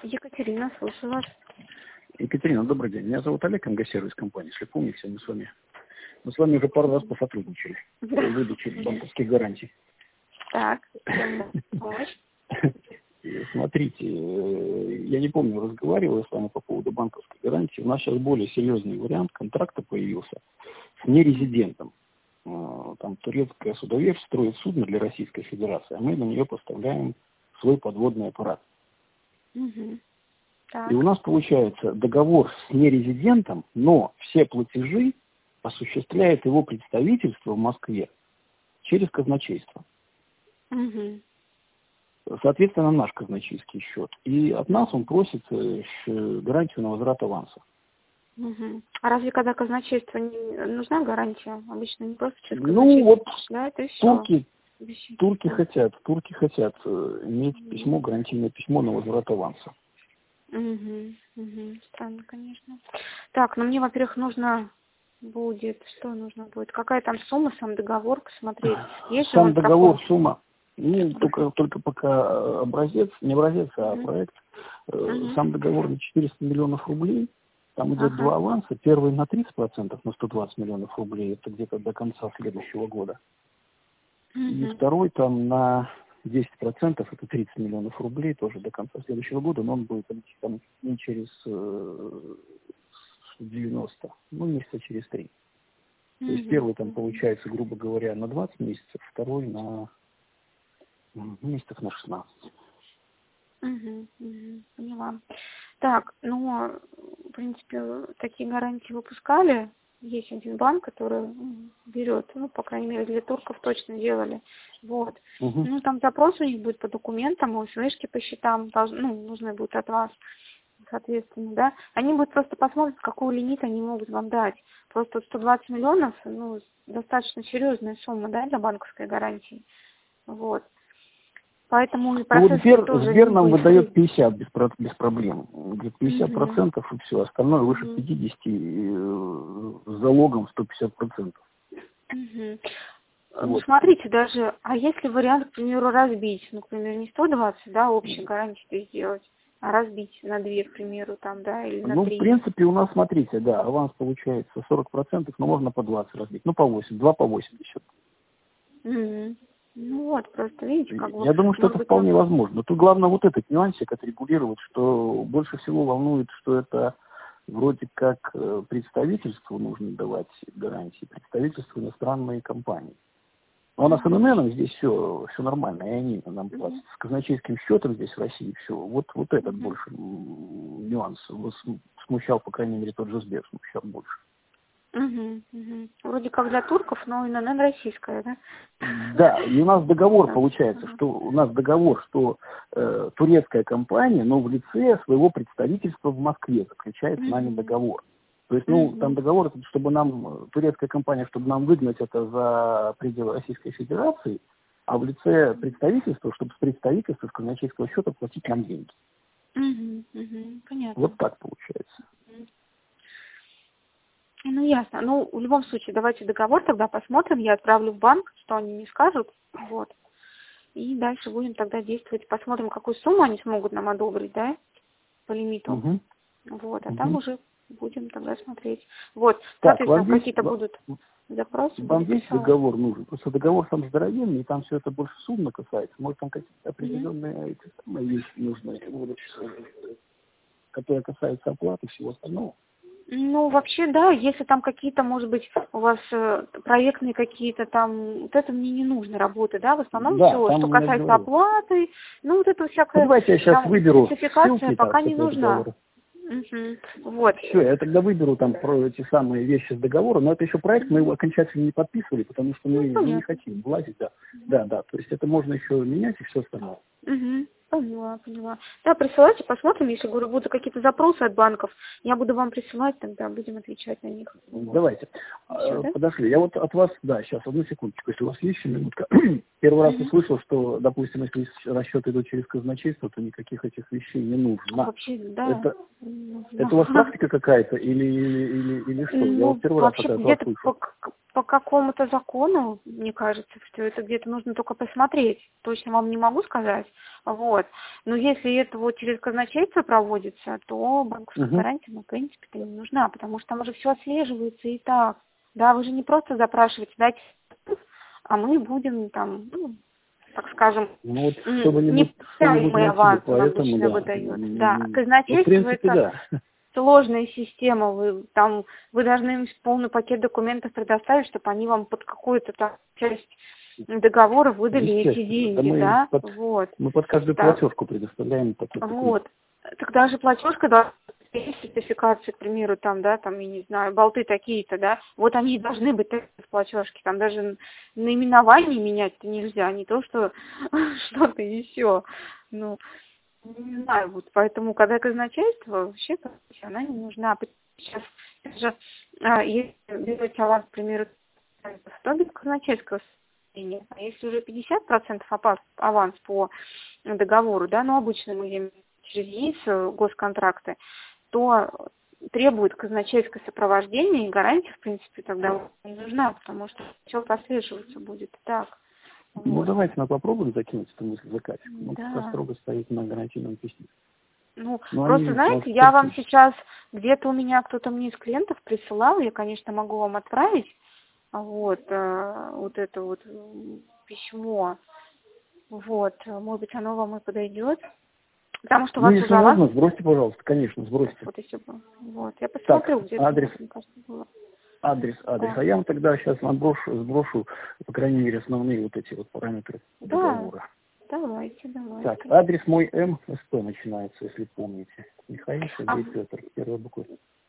Екатерина, слушаю вас. Екатерина, добрый день. Меня зовут Олег, МГ-сервис компании. Если помните, мы с вами уже пару раз посотрудничали в выдаче банковских гарантий. Так, смотрите, я не помню, разговаривал я с вами по поводу банковской гарантии. У нас сейчас более серьезный вариант контракта появился с нерезидентом. Там турецкая судоверфь строит судно для Российской Федерации, а мы на нее поставляем свой подводный аппарат. И у нас получается договор с нерезидентом, но все платежи осуществляет его представительство в Москве через казначейство. Соответственно, наш казначейский счет. И от нас он просит гарантию на возврат аванса. А разве когда казначейство не нужна гарантия? Обычно не просто через казначейство. Ну вот турки хотят иметь письмо, гарантийное письмо на возврат аванса. Странно, конечно. Так, ну мне, во-первых, нужно будет, какая там сумма, сам договор посмотреть. Есть сам договор, сумма, только пока образец, не образец, а проект. Сам договор на 400 миллионов рублей. Там идет два аванса. Первый на 30%, на 120 миллионов рублей. Это где-то до конца следующего года. И второй там на 10%, это 30 миллионов рублей, тоже до конца следующего года, но он будет там не через 90, месяца через 3. То есть первый там получается, грубо говоря, на 20 месяцев, второй на месяцев на 16. Поняла. Так, в принципе, такие гарантии выпускали. Есть один банк, который берет, по крайней мере, для турков точно делали. Вот. Там запрос у них будет по документам, ОСВшки по счетам, нужны будут от вас, соответственно, да. Они будут просто посмотреть, какой лимит они могут вам дать. Просто 120 миллионов, достаточно серьезная сумма, да, для банковской гарантии. Вот. Поэтому и процесс Сбер нам выдает 50 без проблем. Где-то 50% и все. Остальное выше 50 с залогом 150%. Смотрите, даже, а если вариант, к примеру, разбить, например, не 120, да, общей гарантии сделать, а разбить на 2, к примеру, там, да, или на 3. В принципе, у нас, смотрите, да, аванс получается 40%, но можно по 20 разбить. По 8, 2 по 80. Просто видите, Я думаю, что это вполне возможно. Но тут главное вот этот нюансик отрегулировать, что больше всего волнует, что это вроде как представительству нужно давать гарантии, представительству иностранной компании. Но у нас с ННН здесь все нормально, и они нам платят. С казначейским счетом здесь в России все. Вот этот больше нюанс смущал, по крайней мере, тот же Сбер смущал больше. Вроде как для турков, но ИНН российская, да? Да, и у нас договор получается, что турецкая компания, но в лице своего представительства в Москве заключает с нами договор. То есть, там договор, чтобы турецкая компания, чтобы нам выгнать это за пределы Российской Федерации, а в лице представительства, чтобы с представительства, с казначейского счета платить нам деньги. Понятно. Вот так получается. Ясно. В любом случае, давайте договор тогда посмотрим. Я отправлю в банк, что они мне скажут. Вот. И дальше будем тогда действовать. Посмотрим, какую сумму они смогут нам одобрить, да, по лимиту. Вот. А там уже будем тогда смотреть. Вот. Соответственно, какие-то будут запросы. Вам здесь договор нужен? Просто договор сам здоровенный, и там все это больше суммы касается. Может, там какие-то определенные вещи нужны, которые касаются оплаты и всего остального. Вообще, да, если там какие-то, может быть, у вас проектные какие-то там, вот это мне не нужно работы, да, в основном все, что касается оплаты, вот это всякое. Давайте я сейчас выберу сертификация пока не нужна. Вот. Все, я тогда выберу там про эти самые вещи с договора, но это еще проект, мы его окончательно не подписывали, потому что мы не хотим влазить, да, то есть это можно еще менять и все остальное. Поняла. Да, присылайте, посмотрим, если, говорю, будут какие-то запросы от банков, я буду вам присылать, тогда будем отвечать на них. Давайте. Подошли. Я вот от вас, сейчас, одну секундочку, если у вас есть еще минутка. Первый раз услышал, что, допустим, если расчеты идут через казначейство, то никаких этих вещей не нужно. Вообще, да. Это у вас практика какая-то или что? Я вот первый раз от этого слышу. по какому-то закону, мне кажется, что это где-то нужно только посмотреть. Точно вам не могу сказать. Вот. Но если это вот через казначейство проводится, то банковская гарантия, ну, в принципе-то не нужна, потому что там уже все отслеживается и так. Да, вы же не просто запрашиваете, дайте, а мы будем там, ну, так скажем, ну, вот, чтобы не мы аванс обычно да. выдает. Да, Вот, казначейство в принципе, это да. сложная система, вы должны им полный пакет документов предоставить, чтобы они вам под какую-то там часть договора выдали эти деньги, да? Мы под каждую платежку предоставляем пакет документов. Вот. Тогда же платежка должна быть сертификации, к примеру, там, да, там, я не знаю, болты такие-то, да, вот они и должны быть в платежке, там даже наименование менять-то нельзя, не то, что что-то еще, ну, не знаю, вот, поэтому, когда казначейство, вообще, она не нужна. Сейчас же, если берете аванс, к примеру, 100 без казначейского состояния, а если уже 50% аванс по договору, да, ну, обычно мы имеем через ЕИС госконтракты, то требует казначейское сопровождение, и гарантия, в принципе, тогда не нужна, потому что все прослеживаться будет так. Ну, Вот. давайте мы попробуем закинуть эту мысль заказчику. Он Да. пока строго стоит на гарантийном письме. Ну, но просто, они, знаете, я вам сейчас, где-то у меня кто-то мне из клиентов присылал, я, конечно, могу вам отправить, вот это вот письмо, вот, может быть, оно вам и подойдет, потому что у вас если уже можно, сбросьте, пожалуйста, конечно, сбросьте. Вот, если бы, вот, я посмотрю, так, где-то, адрес. мне кажется, было. Адрес. А я вам тогда сейчас сброшу, по крайней мере, основные вот эти вот параметры договора. Давайте. Так, адрес мой МСП начинается, если помните. Михаил Сергей Петр, первая буква.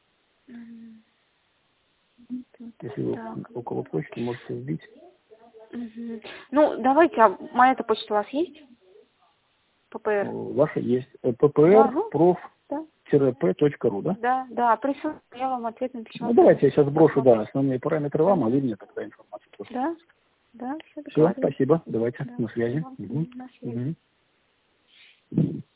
Если вы около почты, можете вбить. Ну, давайте, а моя-то почта у вас есть? ППР? Ваша есть. ppr.prof-p.ru, да? Да, присылайте, я вам ответ напишу. Ну, давайте я сейчас брошу, основные параметры вам, а вы мне тогда информацию тоже. Да, все, спасибо, давайте, на связи. На связи.